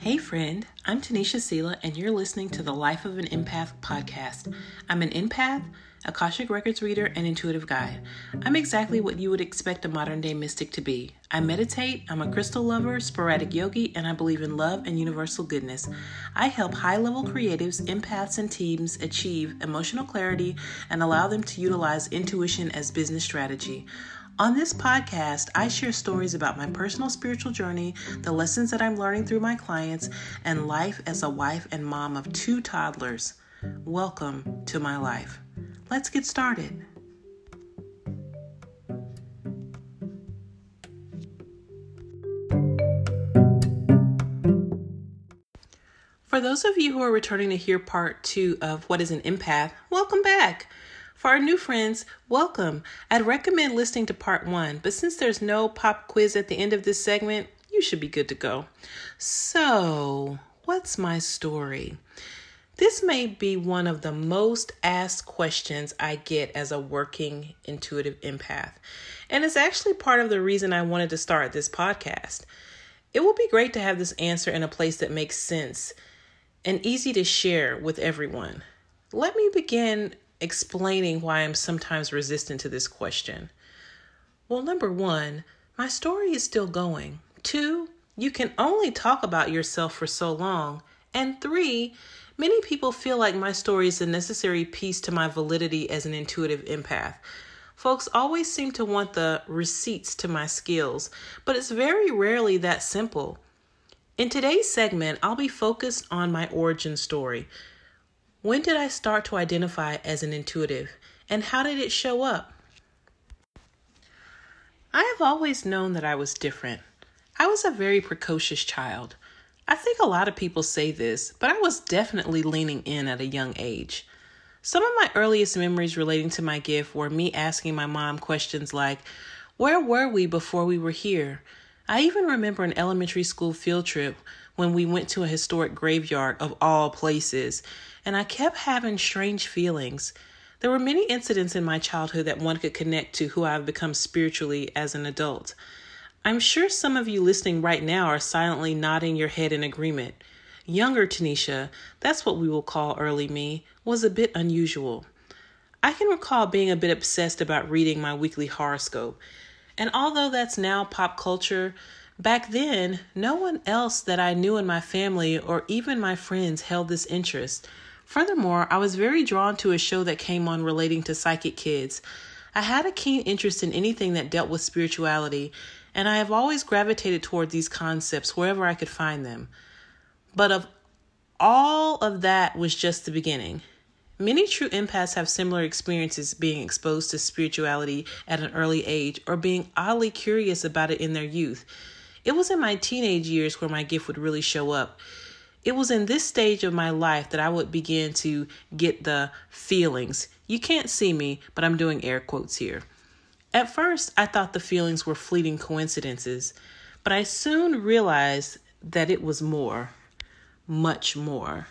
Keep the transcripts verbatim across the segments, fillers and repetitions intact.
Hey friend, I'm Tanisha Sela and you're listening to the Life of an Empath podcast. I'm an empath, Akashic Records reader, and intuitive guide. I'm exactly what you would expect a modern day mystic to be. I meditate, I'm a crystal lover, sporadic yogi, and I believe in love and universal goodness. I help high-level creatives, empaths, and teams achieve emotional clarity and allow them to utilize intuition as business strategy. On this podcast, I share stories about my personal spiritual journey, the lessons that I'm learning through my clients, and life as a wife and mom of two toddlers. Welcome to my life. Let's get started. For those of you who are returning to hear part two of What is an Empath, welcome back. For our new friends, welcome. I'd recommend listening to part one, but since there's no pop quiz at the end of this segment, you should be good to go. So, what's my story? This may be one of the most asked questions I get as a working intuitive empath, and it's actually part of the reason I wanted to start this podcast. It will be great to have this answer in a place that makes sense and easy to share with everyone. Let me begin explaining why I'm sometimes resistant to this question. Well, number one, my story is still going. Two, you can only talk about yourself for so long. And three, many people feel like my story is a necessary piece to my validity as an intuitive empath. Folks always seem to want the receipts to my skills, but it's very rarely that simple. In today's segment, I'll be focused on my origin story. When did I start to identify as an intuitive, and how did it show up? I have always known that I was different. I was a very precocious child. I think a lot of people say this, but I was definitely leaning in at a young age. Some of my earliest memories relating to my gift were me asking my mom questions like, "Where were we before we were here?" I even remember an elementary school field trip when we went to a historic graveyard of all places, and I kept having strange feelings. There were many incidents in my childhood that one could connect to who I've become spiritually as an adult. I'm sure some of you listening right now are silently nodding your head in agreement. Younger Tanisha, that's what we will call early me, was a bit unusual. I can recall being a bit obsessed about reading my weekly horoscope. And although that's now pop culture, back then, no one else that I knew in my family or even my friends held this interest. Furthermore, I was very drawn to a show that came on relating to psychic kids. I had a keen interest in anything that dealt with spirituality, and I have always gravitated toward these concepts wherever I could find them. But of all of that was just the beginning. Many true empaths have similar experiences being exposed to spirituality at an early age or being oddly curious about it in their youth. It was in my teenage years where my gift would really show up. It was in this stage of my life that I would begin to get the feelings. You can't see me, but I'm doing air quotes here. At first, I thought the feelings were fleeting coincidences, but I soon realized that it was more, much more.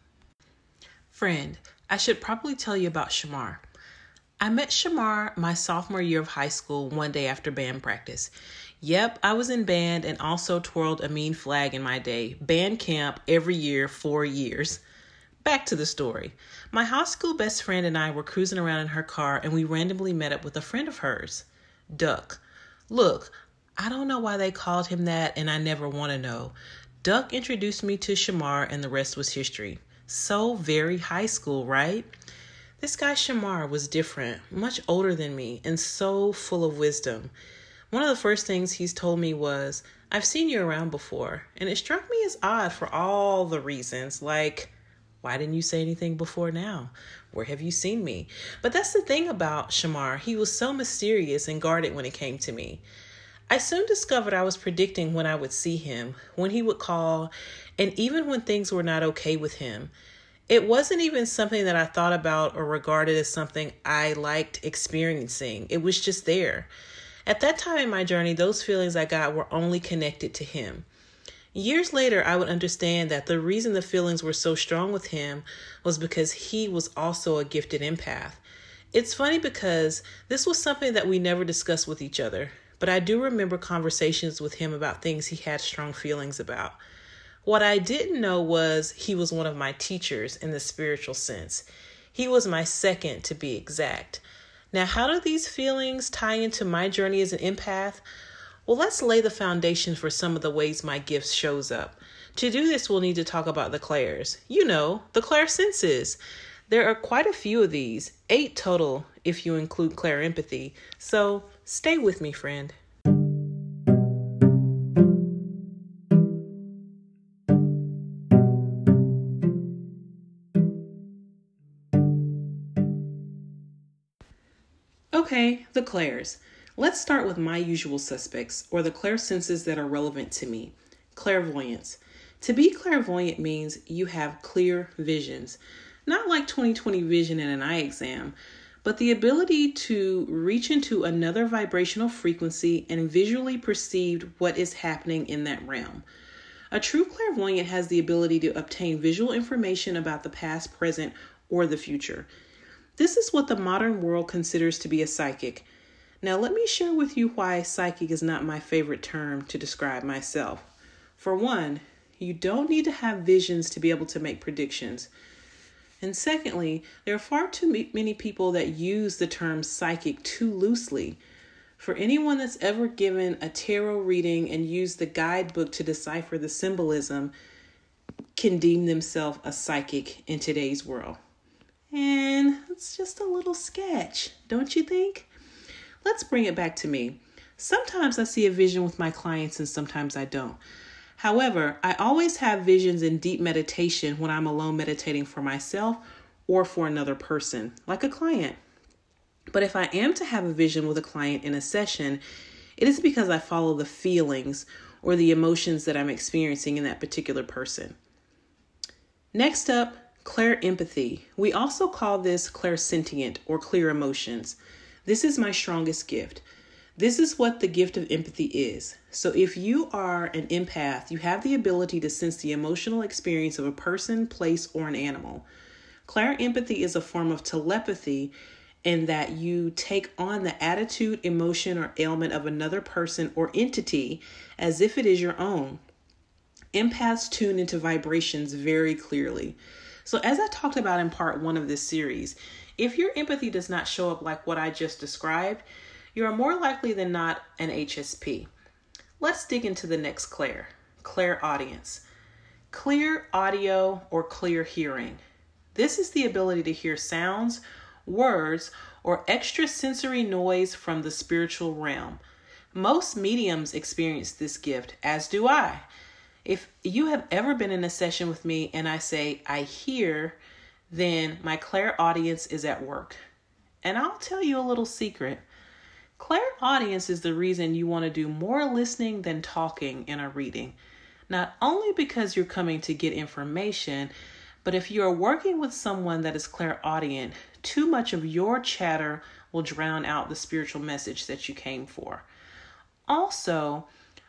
Friend, I should probably tell you about Shamar. I met Shamar my sophomore year of high school one day after band practice. Yep, I was in band and also twirled a mean flag in my day. Band camp every year, four years. Back to the story. My high school best friend and I were cruising around in her car and we randomly met up with a friend of hers, Duck. Look, I don't know why they called him that and I never want to know. Duck introduced me to Shamar and the rest was history. So very high school, right? This guy Shamar was different, much older than me, and so full of wisdom. One of the first things he's told me was, "I've seen you around before," and it struck me as odd for all the reasons, like, why didn't you say anything before now? Where have you seen me? But that's the thing about Shamar. He was so mysterious and guarded when it came to me. I soon discovered I was predicting when I would see him, when he would call, and even when things were not okay with him. It wasn't even something that I thought about or regarded as something I liked experiencing. It was just there. At that time in my journey, those feelings I got were only connected to him. Years later, I would understand that the reason the feelings were so strong with him was because he was also a gifted empath. It's funny because this was something that we never discussed with each other, but I do remember conversations with him about things he had strong feelings about. What I didn't know was he was one of my teachers in the spiritual sense. He was my second, to be exact. Now, how do these feelings tie into my journey as an empath? Well, let's lay the foundation for some of the ways my gift shows up. To do this, we'll need to talk about the clairs. You know, the clairsenses. There are quite a few of these, eight total if you include clairempathy. So stay with me, friend. Okay, the clairs. Let's start with my usual suspects, or the clairsenses that are relevant to me. Clairvoyance. To be clairvoyant means you have clear visions. Not like twenty twenty vision in an eye exam, but the ability to reach into another vibrational frequency and visually perceive what is happening in that realm. A true clairvoyant has the ability to obtain visual information about the past, present, or the future. This is what the modern world considers to be a psychic. Now, let me share with you why psychic is not my favorite term to describe myself. For one, you don't need to have visions to be able to make predictions. And secondly, there are far too many people that use the term psychic too loosely. For anyone that's ever given a tarot reading and used the guidebook to decipher the symbolism can deem themselves a psychic in today's world. And it's just a little sketch, don't you think? Let's bring it back to me. Sometimes I see a vision with my clients and sometimes I don't. However, I always have visions in deep meditation when I'm alone meditating for myself or for another person, like a client. But if I am to have a vision with a client in a session, it is because I follow the feelings or the emotions that I'm experiencing in that particular person. Next up, clairempathy. We also call this clairsentient or clear emotions. This is my strongest gift. This is what the gift of empathy is. So if you are an empath, you have the ability to sense the emotional experience of a person, place, or an animal. Clairempathy is a form of telepathy in that you take on the attitude, emotion, or ailment of another person or entity as if it is your own. Empaths tune into vibrations very clearly. So as I talked about in part one of this series, if your empathy does not show up like what I just described, you are more likely than not an H S P. Let's dig into the next clair, clairaudience. Clear audio or clear hearing. This is the ability to hear sounds, words, or extrasensory noise from the spiritual realm. Most mediums experience this gift, as do I. If you have ever been in a session with me and I say, I hear, then my clairaudience is at work. And I'll tell you a little secret. Clairaudience is the reason you want to do more listening than talking in a reading. Not only because you're coming to get information, but if you are working with someone that is clairaudient, too much of your chatter will drown out the spiritual message that you came for. Also,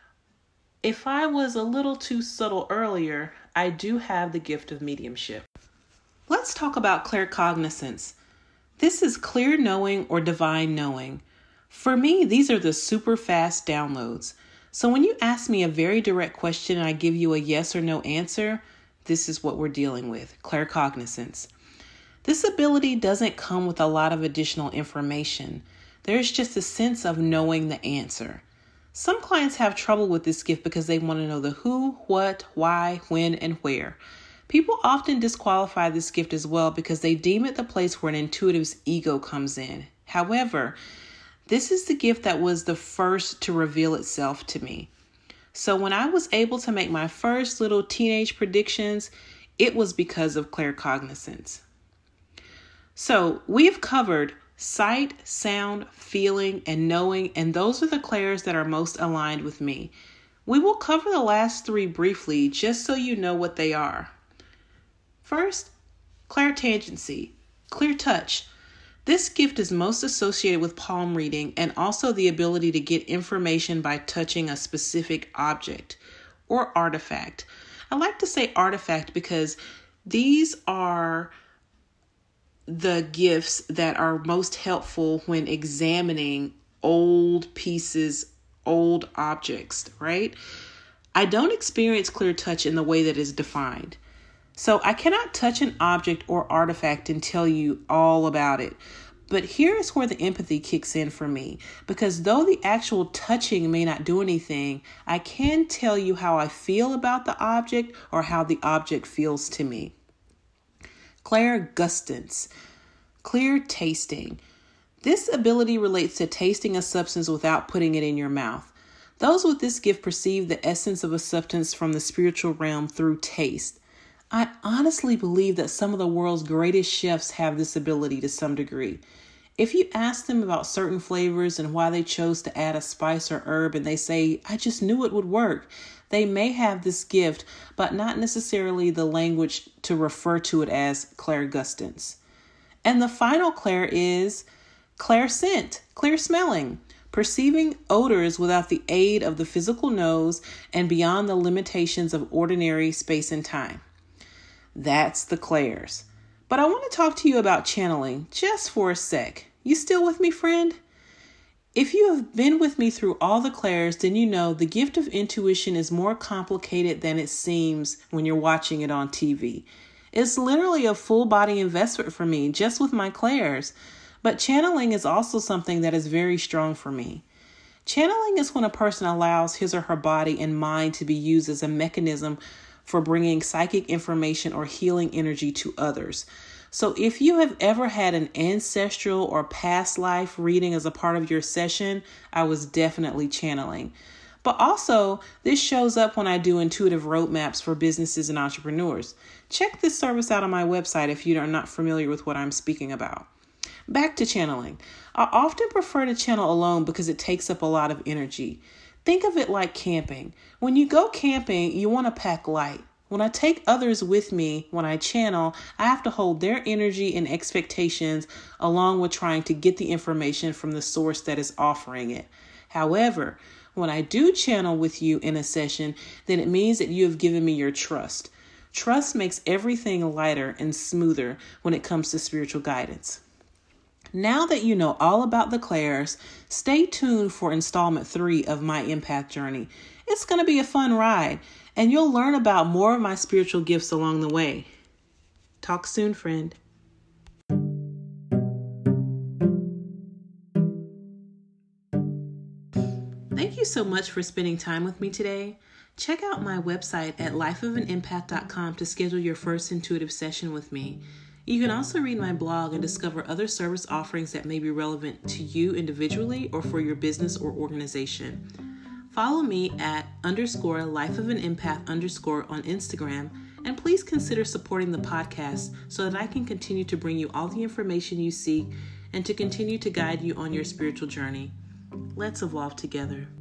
if I was a little too subtle earlier, I do have the gift of mediumship. Let's talk about claircognizance. This is clear knowing or divine knowing. For me, these are the super fast downloads. So when you ask me a very direct question and I give you a yes or no answer, this is what we're dealing with, claircognizance. This ability doesn't come with a lot of additional information. There's just a sense of knowing the answer. Some clients have trouble with this gift because they want to know the who, what, why, when, and where. People often disqualify this gift as well because they deem it the place where an intuitive's ego comes in. However, this is the gift that was the first to reveal itself to me. So when I was able to make my first little teenage predictions, it was because of claircognizance. So we've covered sight, sound, feeling, and knowing, and those are the clairs that are most aligned with me. We will cover the last three briefly just so you know what they are. First, clairtangency, clear touch. This gift is most associated with palm reading and also the ability to get information by touching a specific object or artifact. I like to say artifact because these are the gifts that are most helpful when examining old pieces, old objects, right? I don't experience clear touch in the way that is defined. So I cannot touch an object or artifact and tell you all about it. But here is where the empathy kicks in for me, because though the actual touching may not do anything, I can tell you how I feel about the object or how the object feels to me. Clairgustance, clear tasting. This ability relates to tasting a substance without putting it in your mouth. Those with this gift perceive the essence of a substance from the spiritual realm through taste. I honestly believe that some of the world's greatest chefs have this ability to some degree. If you ask them about certain flavors and why they chose to add a spice or herb and they say, I just knew it would work, they may have this gift, but not necessarily the language to refer to it as clairgustance. And the final clair is clairscent, clear smelling, perceiving odors without the aid of the physical nose and beyond the limitations of ordinary space and time. That's the clairs. But I want to talk to you about channeling just for a sec. You still with me, friend? If you have been with me through all the clairs, then you know the gift of intuition is more complicated than it seems when you're watching it on T V. It's literally a full body investment for me just with my clairs. But channeling is also something that is very strong for me. Channeling is when a person allows his or her body and mind to be used as a mechanism for bringing psychic information or healing energy to others. So if you have ever had an ancestral or past life reading as a part of your session, I was definitely channeling. But also, this shows up when I do intuitive roadmaps for businesses and entrepreneurs. Check this service out on my website if you are not familiar with what I'm speaking about. Back to channeling. I often prefer to channel alone because it takes up a lot of energy. Think of it like camping. When you go camping, you want to pack light. When I take others with me, when I channel, I have to hold their energy and expectations along with trying to get the information from the source that is offering it. However, when I do channel with you in a session, then it means that you have given me your trust. Trust makes everything lighter and smoother when it comes to spiritual guidance. Now that you know all about the clairs, stay tuned for installment three of my empath journey. It's going to be a fun ride, and you'll learn about more of my spiritual gifts along the way. Talk soon, friend. Thank you so much for spending time with me today. Check out my website at life of an empath dot com to schedule your first intuitive session with me. You can also read my blog and discover other service offerings that may be relevant to you individually or for your business or organization. Follow me at underscore life of an empath underscore on Instagram, and please consider supporting the podcast so that I can continue to bring you all the information you seek and to continue to guide you on your spiritual journey. Let's evolve together.